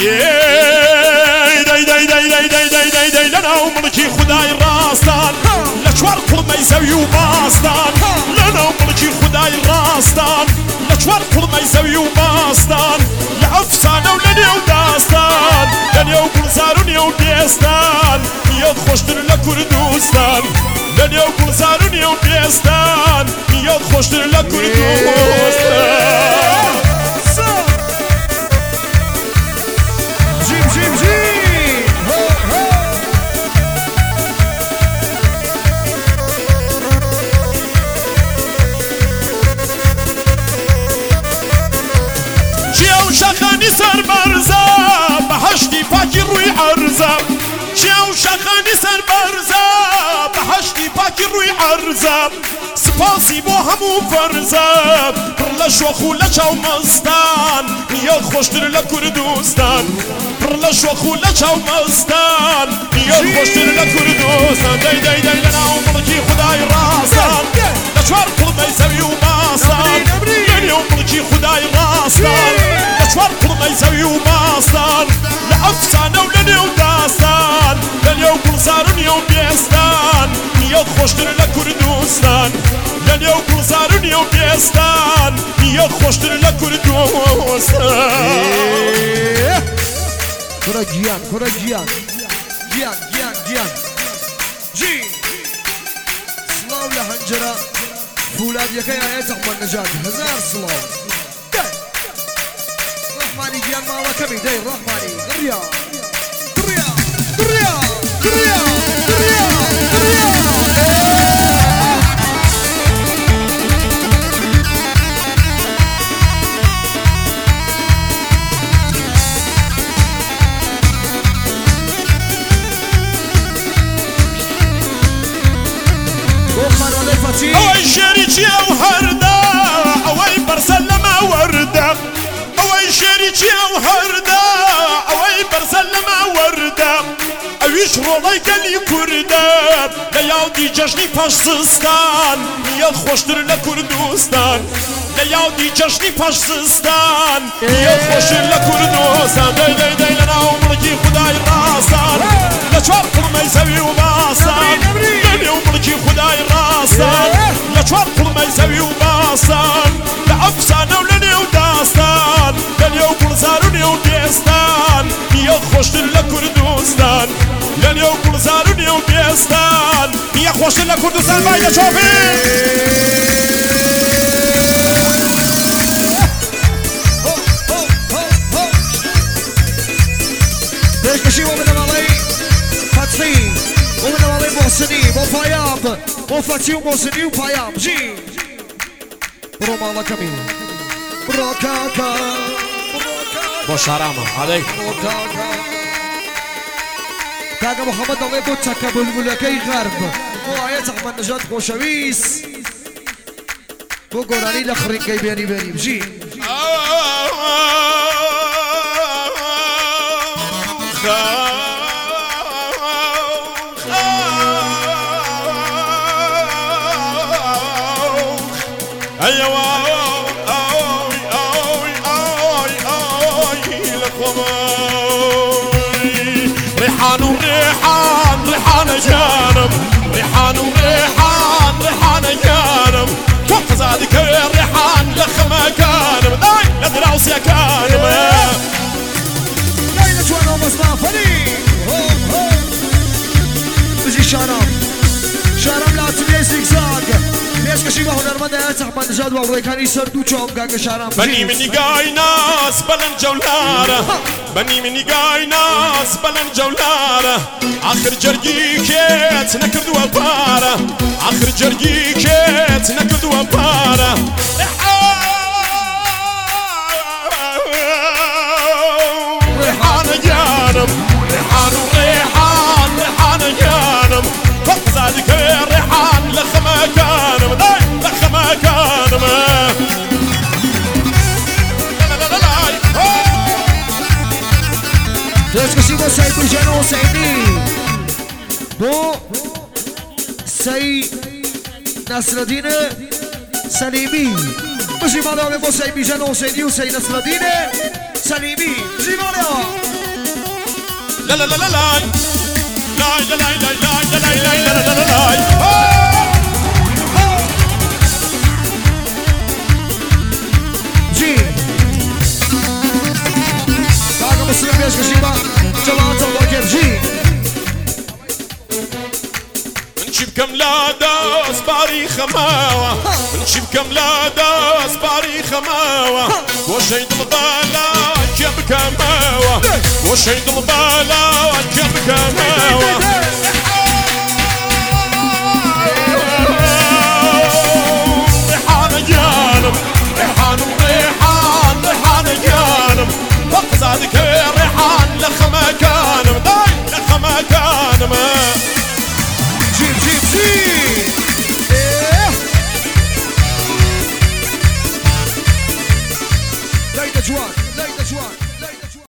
لنا وملكي خداي راستان لشوار كل ما يسوي وباستان لنا وملكي خداي راستان لشوار كل ما يسوي وباستان لأفسانة ولني وداستان لني وبلزاروني وبيستان يد خوشتر لكردوستان لني وبلزاروني وبيستان يد خوشتر لكردوستان جيب جيب جيب شخاني سر برزا بحشتي باكي روي عرزا شاو شخاني سر برزا بحشتي باكي روي عرزا سپاسی بو همو فرزا پر لشوخو لچاو مستان نیاد خوشتر لکردوستان پر لشوخو لچاو مستان نیاد خوشتر لکردوستان دی دی دی لنا و ملکی خدای راستان لچوار کل میسوی و باستان لنی و ملکی خدای راستان لچوار کل میسوی و باستان لأفسانه و لنی و داستان لنی و گلزارونی و بیستان نیاد خوشتر لکردوستان لنی و گلزارونی و بیستان نیاد خوشتر لکردوستان كرة جيان كرة جيان جيان جيان جيان جي سلاو لحنجرة فولاد يكي آيات أحمد نجاد هزار سلاو رحماني جيان مالا كمي داي رحماني قريا قريا قريا قريا قريا اوي شريكي او هردا اوي برسل ما وردا اوي شريكي او هردا اوي برسل ما وردا اويش رولاي قالي كردا لا ياودي جشني فاشستان يا خوشتر لكردوستان لا ياودي جشني فاشستان يا خوشتر لكردوستان داي داي داي لنا وملكي خداي راستان لا شوار كل ما يسوي وباستان لني وملكي خداي راستان لا شوار كل ما يسوي وباستان لأفسانة ولني وداستان لني وبلزاروني وبيستان يا خوشتر لكردوستان لني وبلزاروني وبيستان يا خوشتر لكردوستان بايا شوفي كشي ومن مالي فتحي ومن مالي محسني وفايام وفتحي ومحسني وفايام جي روما لكمي روكاكا بوشارامة عليك روكاكا كاكا محمد الله بوتشاكا بالملكي غرب وآيات أحمد نجاد خوشويس وقراني لخرين كي بياني بياني بجي ريحان وريحان ريحان جانب ريحان وريحان ريحان جانب فوق زادك الريحان لخما كانب داي لدراوس يا كانب داي لجوانا ومصطفى بجي شارم شارم لا تبي زيكزاك ليش كشي ما هو نرمد يا أحمد نجاد وأوريكاني سردو شوم كاكا شارم بني مني جاي ناس بلن جولارة بني مني جاي ناس بلن جولارة آخر جرجي كيت نكرد وبارة آخر جرجي كيت نكرد وبارة ريحان جانب ريحان وريحان ريحان جانب فوق ذلك الريحان لخما كانب لخما كانب ليش كشي بو سيد بجانو سيدي بو سي نصر الدين سليمي بجي مالا بو سيد بجانو سيدي وسي نصر الدين سليمي بجي مالا لا لا لا لا لا لا لا لا لا لا لا لا لا لا جي طاقة مسلم بيش كشيبة جماعة الله كيف جي نجيب كم لادا صباري خماوة نجيب كم لادا صباري خماوة وشيد البالا جاب كماوة وشيد البالا جاب كماوة ريحان جانب ريحان وريحان ريحان جانب فقزادك ريحان لخ مكانم داي لخ مكانم جيب جيب جيب ايه ليلة جوان ليلة جوان